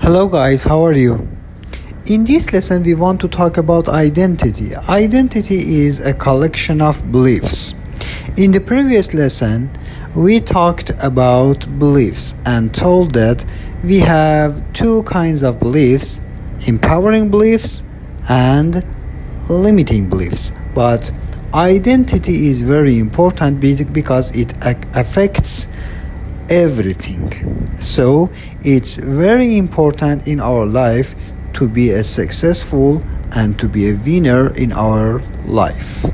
Hello guys, how are you? In this lesson we want to talk about identity. Identity is a collection of beliefs. In the previous lesson we talked about beliefs and told that we have two kinds of beliefs: empowering beliefs and limiting beliefs. But identity is very important because it affects everything. So it's very important in our life to be a successful and to be a winner in our life.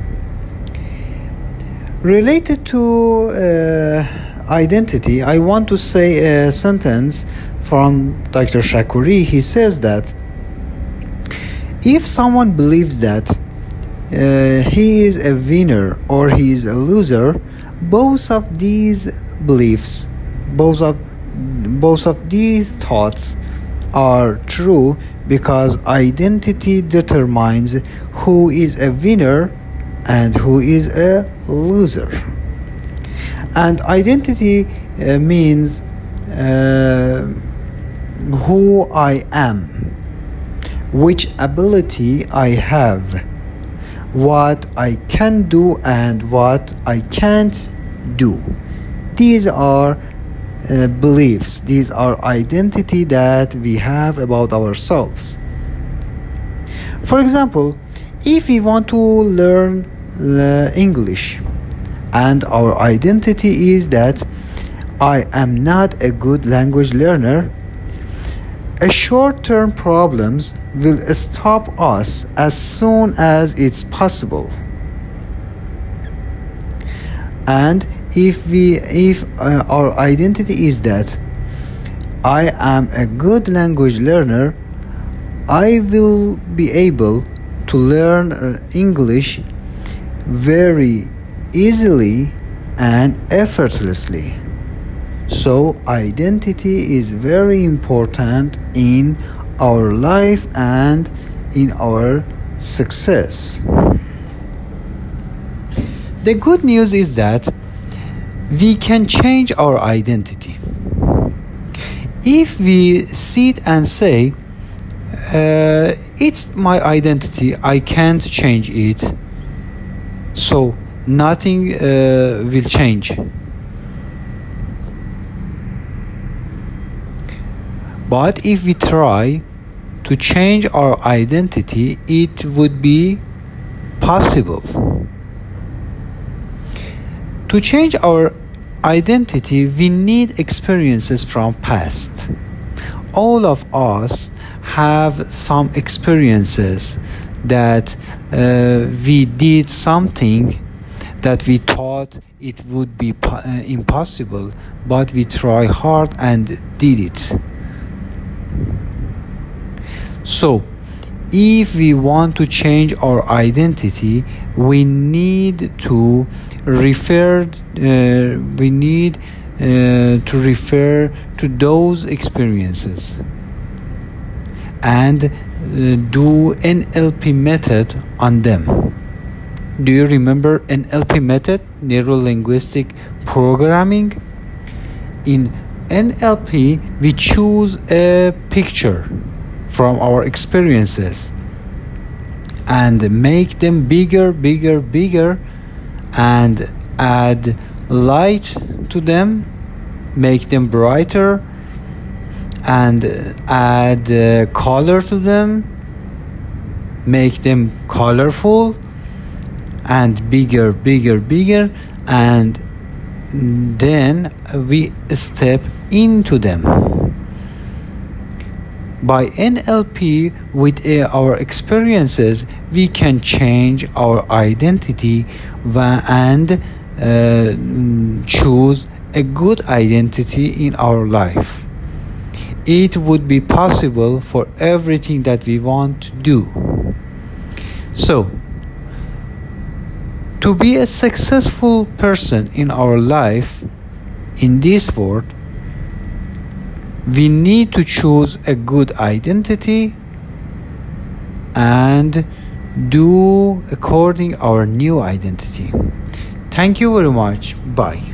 Related to identity, I want to say a sentence from Dr. Shakuri. He says that if someone believes that he is a winner or he is a loser, both of these beliefs, both of these thoughts are true, because identity determines who is a winner and who is a loser. And identity means who I am, which ability I have, what I can do and what I can't do. These are beliefs, these are identity that we have about ourselves. For example, if we want to learn English and our identity is that I am not a good language learner, short-term problems will stop us as soon as it's possible. And if our identity is that I am a good language learner, I will be able to learn English very easily and effortlessly. So identity is very important in our life and in our success. The good news is that we can change our identity. If we sit and say, it's my identity, I can't change it, so nothing will change. But if we try to change our identity, it would be possible. To change our identity, we need experiences from past. All of us have some experiences that we did something that we thought it would be impossible, but we try hard and did it. So if we want to change our identity, we need to refer to those experiences and do NLP method on them. Do you remember NLP method, neuro-linguistic programming? In NLP, we choose a picture from our experiences and make them bigger, and add light to them, make them brighter, and add color to them, make them colorful and bigger, and then we step into them. By NLP, with our experiences, we can change our identity and choose a good identity in our life. It would be possible for everything that we want to do. So, to be a successful person in our life, in this world, we need to choose a good identity and do according our new identity. Thank you very much. Bye.